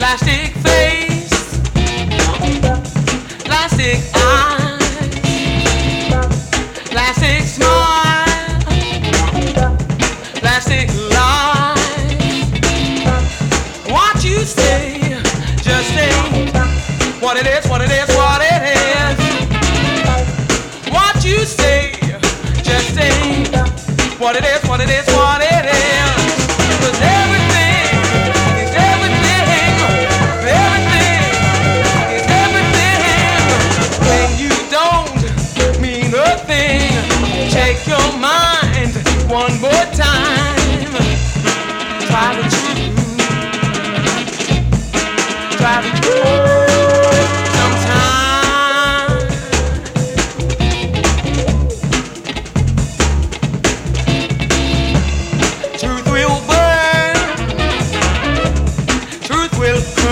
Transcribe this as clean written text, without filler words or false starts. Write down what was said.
Plastic face, plastic eyes, plastic smile, plastic lies. What you say, just say what it is, what it is, what it is. What you say, just say what it is, what it is, what it is. 'Cause everything is everything, everything is everything. When you don't mean a thing, check your mind one more time. Try the truth, try the truth sometime. Truth will burn, truth will